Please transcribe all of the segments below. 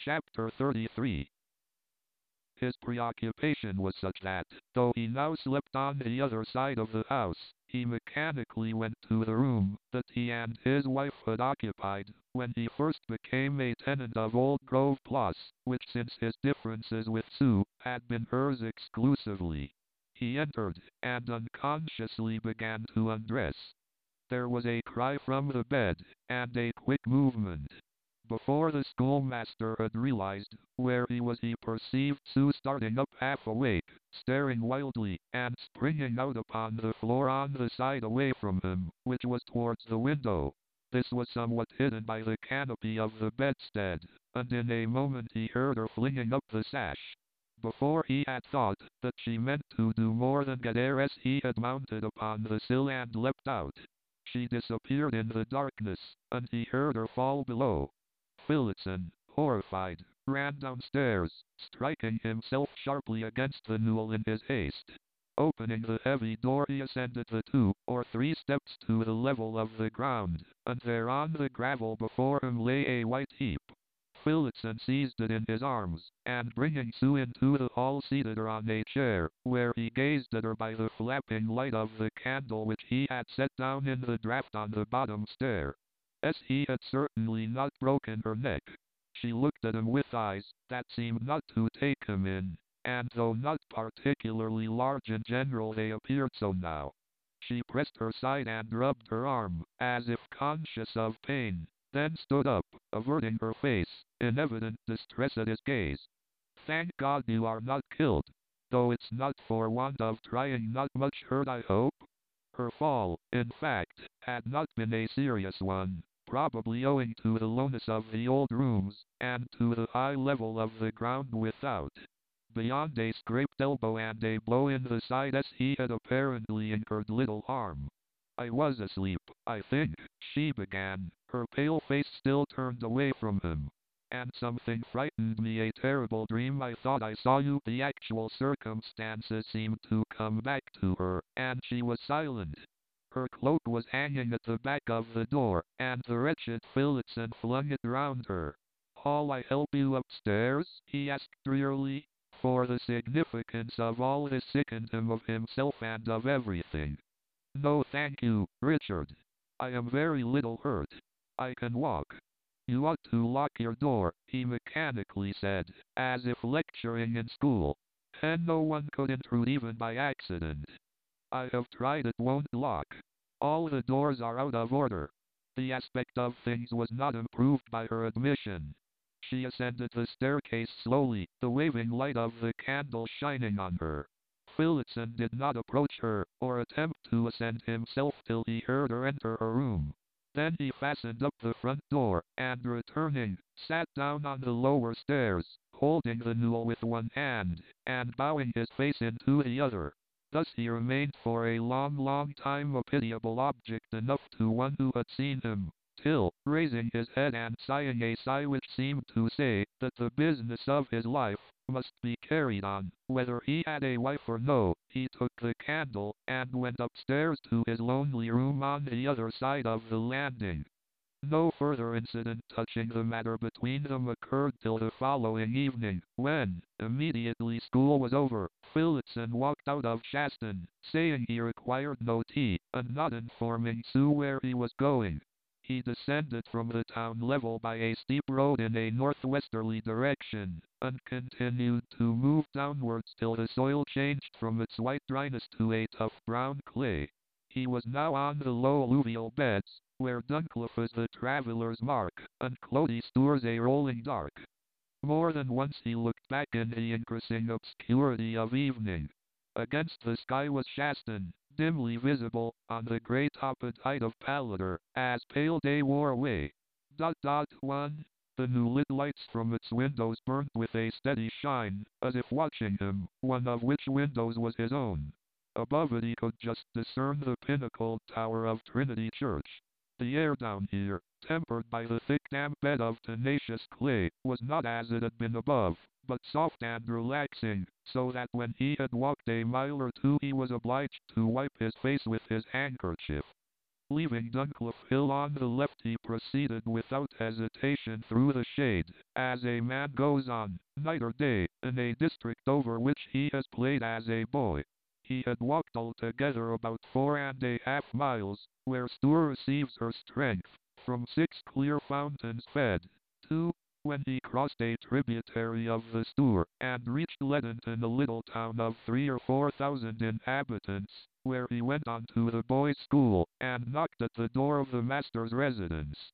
Chapter 33. His preoccupation was such that, though he now slept on the other side of the house, he mechanically went to the room that he and his wife had occupied when he first became a tenant of Old Grove Plus, which since his differences with Sue, had been hers exclusively. He entered, and unconsciously began to undress. There was a cry from the bed, and a quick movement. Before the schoolmaster had realized where he was, he perceived Sue starting up half awake, staring wildly, and springing out upon the floor on the side away from him, which was towards the window. This was somewhat hidden by the canopy of the bedstead, and in a moment he heard her flinging up the sash. Before he had thought that she meant to do more than get air as he had mounted upon the sill and leapt out. She disappeared in the darkness, and he heard her fall below. Phillotson, horrified, ran downstairs, striking himself sharply against the newel in his haste. Opening the heavy door, he ascended the 2 or 3 steps to the level of the ground, and there on the gravel before him lay a white heap. Phillotson seized it in his arms, and bringing Sue into the hall seated her on a chair, where he gazed at her by the flapping light of the candle which he had set down in the draught on the bottom stair. As he had certainly not broken her neck. She looked at him with eyes that seemed not to take him in, and though not particularly large in general, they appeared so now. She pressed her side and rubbed her arm, as if conscious of pain, then stood up, averting her face, in evident distress at his gaze. "Thank God you are not killed. Though it's not for want of trying, not much hurt, I hope?" Her fall, in fact, had not been a serious one, probably owing to the lowness of the old rooms, and to the high level of the ground without. Beyond a scraped elbow and a blow in the side, as he had apparently incurred little harm. "I was asleep, I think," she began, her pale face still turned away from him. "And something frightened me, a terrible dream. I thought I saw you." The actual circumstances seemed to come back to her, and she was silent. Her cloak was hanging at the back of the door, and the wretched Phillotson flung it round her. "Shall I help you upstairs?" he asked drearily, for the significance of all this sickened him of himself and of everything. "No, thank you, Richard. I am very little hurt. I can walk." "You ought to lock your door," he mechanically said, as if lecturing in school. "And no one could intrude even by accident." "I have tried, it won't lock. All the doors are out of order." The aspect of things was not improved by her admission. She ascended the staircase slowly, the waving light of the candle shining on her. Phillotson did not approach her, or attempt to ascend himself till he heard her enter her room. Then he fastened up the front door, and returning, sat down on the lower stairs, holding the newel with one hand, and bowing his face into the other. Thus he remained for a long time, a pitiable object enough to one who had seen him, till, raising his head and sighing a sigh which seemed to say that the business of his life must be carried on, whether he had a wife or no, he took the candle, and went upstairs to his lonely room on the other side of the landing. No further incident touching the matter between them occurred till the following evening, when, immediately school was over, Phillotson walked out of Shaston, saying he required no tea, and not informing Sue where he was going. He descended from the town level by a steep road in a northwesterly direction, and continued to move downwards till the soil changed from its white dryness to a tough brown clay. He was now on the low alluvial beds, where Duncliffe is the traveller's mark, and Clody Stour's a rolling dark. More than once he looked back in the increasing obscurity of evening. Against the sky was Shaston, dimly visible, on the grey-topped height of Pallader, as pale day wore away. One. The new lit lights from its windows burnt with a steady shine, as if watching him, one of which windows was his own. Above it he could just discern the pinnacled tower of Trinity Church. The air down here, tempered by the thick damp bed of tenacious clay, was not as it had been above, but soft and relaxing, so that when he had walked a mile or two he was obliged to wipe his face with his handkerchief. Leaving Duncliffe Hill on the left, he proceeded without hesitation through the shade, as a man goes on, night or day, in a district over which he has played as a boy. He had walked altogether about 4.5 miles, where Stour receives her strength, from 6 clear fountains fed. 2. When he crossed a tributary of the Stour, and reached Leadington, a little town of 3 or 4,000 inhabitants, where he went on to the boys' school, and knocked at the door of the master's residence.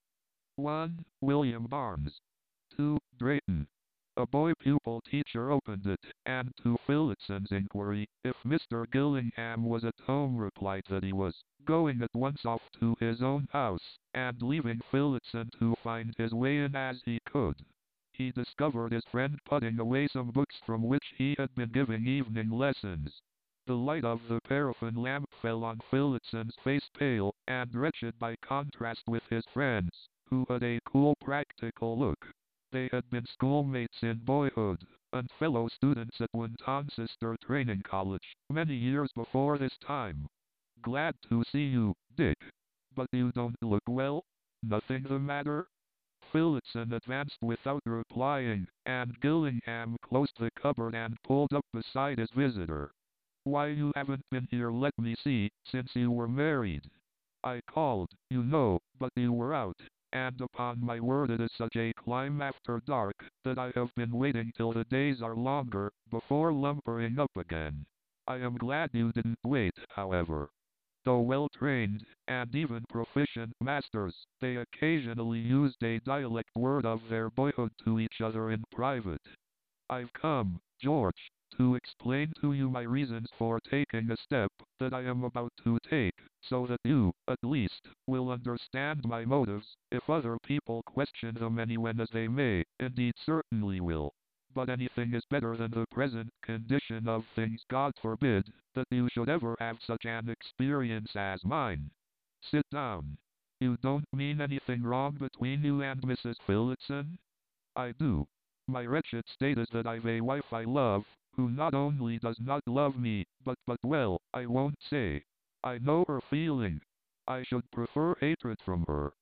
1. William Barnes. 2. Drayton. A boy pupil teacher opened it, and to Phillickson's inquiry if Mr. Gillingham was at home, replied that he was, going at once off to his own house, and leaving Phillickson to find his way in as he could. He discovered his friend putting away some books from which he had been giving evening lessons. The light of the paraffin lamp fell on Phillickson's face, pale and wretched by contrast with his friend's, who had a cool, practical look. They had been schoolmates in boyhood, and fellow students at Wintoncester Training College, many years before this time. Glad to see you, Dick. But you don't look well? Nothing the matter? Phillickson advanced without replying, and Gillingham closed the cupboard and pulled up beside his visitor. Why, you haven't been here, let me see, since you were married. I called, you know, but you were out, and upon my word it is such a climb after dark, that I have been waiting till the days are longer, before lumbering up again. I am glad you didn't wait, however. Though well-trained, and even proficient masters, they occasionally used a dialect word of their boyhood to each other in private. I've come, George, to explain to you my reasons for taking a step that I am about to take, so that you, at least, will understand my motives, if other people question them anywhen as they may, indeed certainly will. But anything is better than the present condition of things. God forbid that you should ever have such an experience as mine. Sit down. You don't mean anything wrong between you and Mrs. Phillickson? I do. My wretched state is that I've a wife I love, who not only does not love me, but well, I won't say. I know her feeling. I should prefer hatred from her.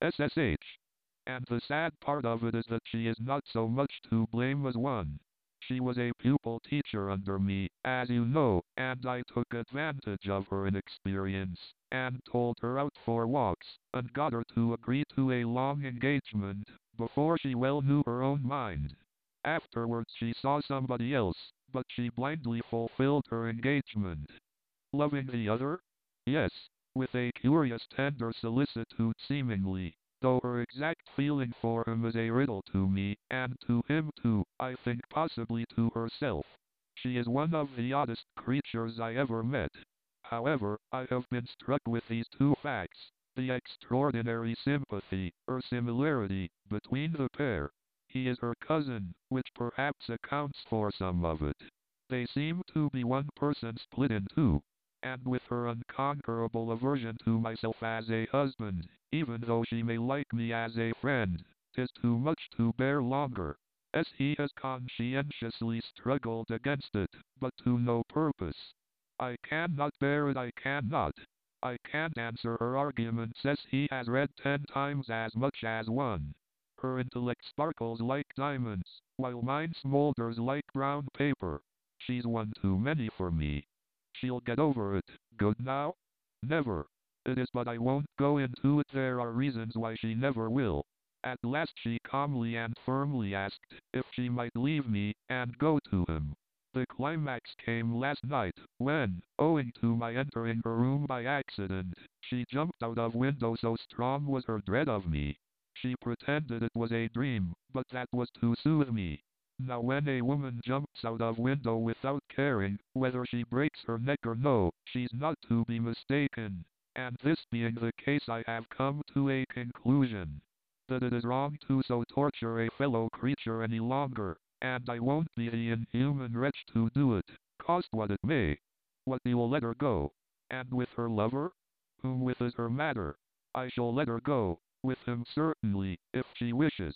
SSH. And the sad part of it is that she is not so much to blame as one. She was a pupil teacher under me, as you know, and I took advantage of her inexperience, and told her out for walks, and got her to agree to a long engagement, before she well knew her own mind. Afterwards she saw somebody else, but she blindly fulfilled her engagement. Loving the other? Yes, with a curious tender solicitude seemingly, though her exact feeling for him is a riddle to me, and to him too, I think, possibly to herself. She is one of the oddest creatures I ever met. However, I have been struck with these two facts: the extraordinary sympathy, or similarity, between the pair. He is her cousin, which perhaps accounts for some of it. They seem to be one person split in two. And with her unconquerable aversion to myself as a husband, even though she may like me as a friend, 'tis too much to bear longer. As he has conscientiously struggled against it, but to no purpose. I cannot bear it, I cannot. I can't answer her arguments as he has read 10 times as much as one. Her intellect sparkles like diamonds, while mine smolders like brown paper. She's one too many for me. She'll get over it. Good now? Never. It is, but I won't go into it. There are reasons why she never will. At last she calmly and firmly asked if she might leave me and go to him. The climax came last night, when, owing to my entering her room by accident, she jumped out of window, so strong was her dread of me. She pretended it was a dream, but that was to soothe me. Now when a woman jumps out of window without caring whether she breaks her neck or no, she's not to be mistaken. And this being the case, I have come to a conclusion that it is wrong to so torture a fellow creature any longer, and I won't be the inhuman wretch to do it, cost what it may. What, you'll let her go? And with her lover? Whom with is her matter. I shall let her go, with him certainly, if she wishes.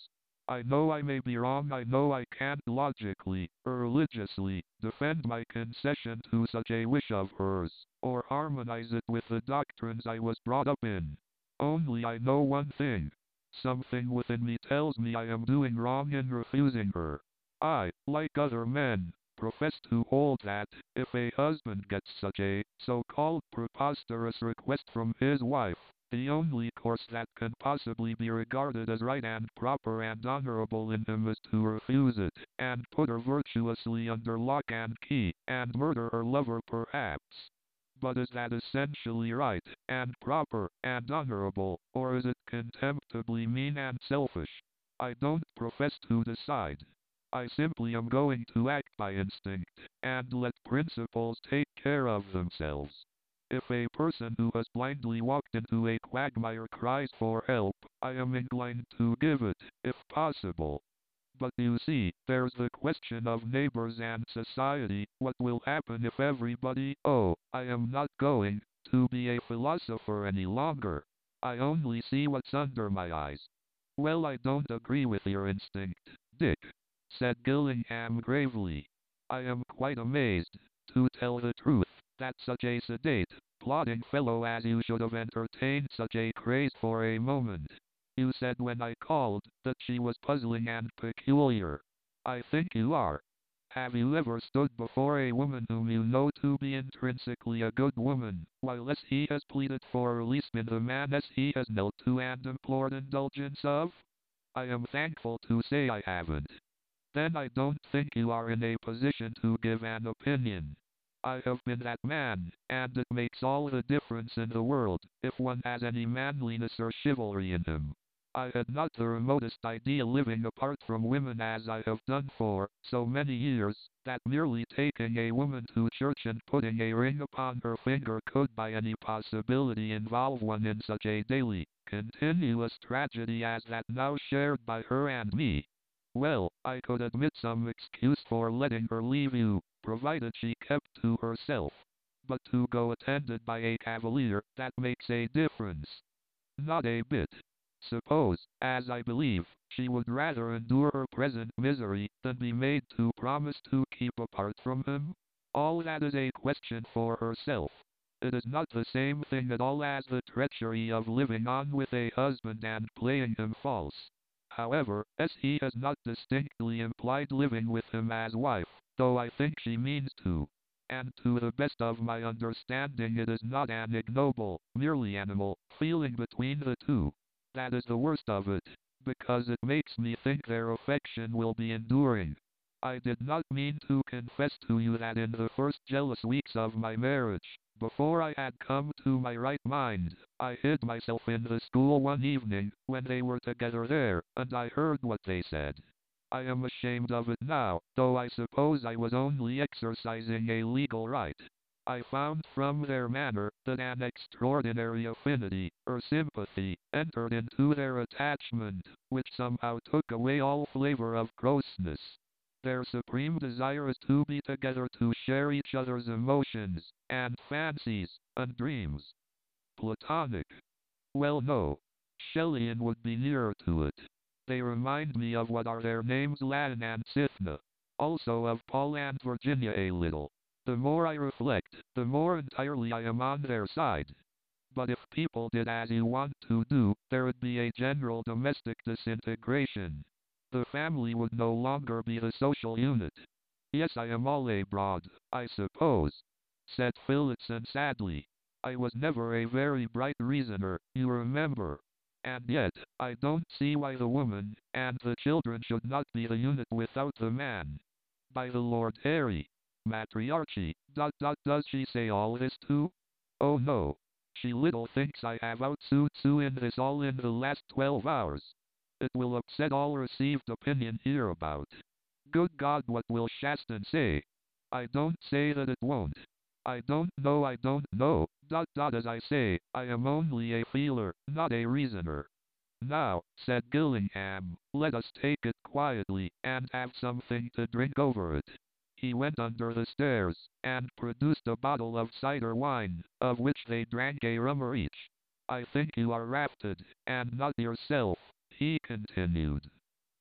I know I may be wrong. I know I can't logically or religiously defend my concession to such a wish of hers, or harmonize it with the doctrines I was brought up in. Only I know one thing. Something within me tells me I am doing wrong in refusing her. I, like other men, profess to hold that, if a husband gets such a so-called preposterous request from his wife, the only course that can possibly be regarded as right and proper and honorable in him is to refuse it, and put her virtuously under lock and key, and murder her lover perhaps. But is that essentially right, and proper, and honorable, or is it contemptibly mean and selfish? I don't profess to decide. I simply am going to act by instinct, and let principles take care of themselves. If a person who has blindly walked into a quagmire cries for help, I am inclined to give it, if possible. But you see, there's the question of neighbors and society. What will happen if everybody— Oh, I am not going to be a philosopher any longer. I only see what's under my eyes. Well, I don't agree with your instinct, Dick, said Gillingham gravely. I am quite amazed, to tell the truth, that such a sedate, plodding fellow as you should have entertained such a craze for a moment. You said when I called that she was puzzling and peculiar. I think you are. Have you ever stood before a woman whom you know to be intrinsically a good woman, while as he has pleaded for release been the man as he has knelt to and implored indulgence of? I am thankful to say I haven't. Then I don't think you are in a position to give an opinion. I have been that man, and it makes all the difference in the world, if one has any manliness or chivalry in him. I had not the remotest idea living apart from women as I have done for so many years, that merely taking a woman to church and putting a ring upon her finger could by any possibility involve one in such a daily, continuous tragedy as that now shared by her and me. Well, I could admit some excuse for letting her leave you, provided she kept to herself. But to go attended by a cavalier, that makes a difference. Not a bit. Suppose, as I believe, she would rather endure her present misery than be made to promise to keep apart from him? All that is a question for herself. It is not the same thing at all as the treachery of living on with a husband and playing him false. However, as he has not distinctly implied living with him as wife, though I think she means to, and to the best of my understanding it is not an ignoble, merely animal, feeling between the two. That is the worst of it, because it makes me think their affection will be enduring. I did not mean to confess to you that in the first jealous weeks of my marriage, before I had come to my right mind, I hid myself in the school one evening, when they were together there, and I heard what they said. I am ashamed of it now, though I suppose I was only exercising a legal right. I found from their manner that an extraordinary affinity, or sympathy, entered into their attachment, which somehow took away all flavor of grossness. Their supreme desire is to be together to share each other's emotions, and fancies, and dreams. Platonic. Well, no. Shelleyan would be nearer to it. They remind me of what are their names, Latin and Cythna. Also of Paul and Virginia a little. The more I reflect, the more entirely I am on their side. But if people did as you want to do, there would be a general domestic disintegration. The family would no longer be the social unit. Yes, I am all abroad, I suppose, said Phillotson sadly. I was never a very bright reasoner, you remember. And yet, I don't see why the woman and the children should not be the unit without the man. By the Lord Harry, matriarchy, does she say all this too? Oh no. She little thinks I have outsued Sue in this all in the last 12 hours. It will upset all received opinion hereabout. Good God, what will Shaston say? I don't say that it won't. I don't know, as I say, I am only a feeler, not a reasoner. Now, said Gillingham, let us take it quietly, and have something to drink over it. He went under the stairs, and produced a bottle of cider wine, of which they drank a rummer each. I think you are rafted, and not yourself, he continued.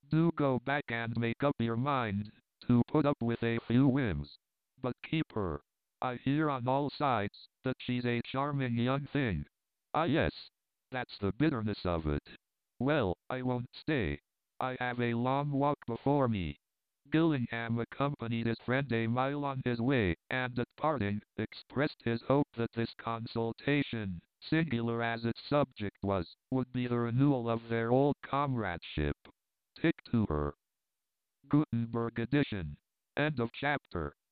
Do go back and make up your mind to put up with a few whims. But keep her. I hear on all sides that she's a charming young thing. Ah yes, that's the bitterness of it. Well, I won't stay. I have a long walk before me. Gillingham accompanied his friend a mile on his way, and at parting, expressed his hope that this consultation, singular as its subject was, would be the renewal of their old comradeship. Tick to her. Gutenberg edition. End of chapter.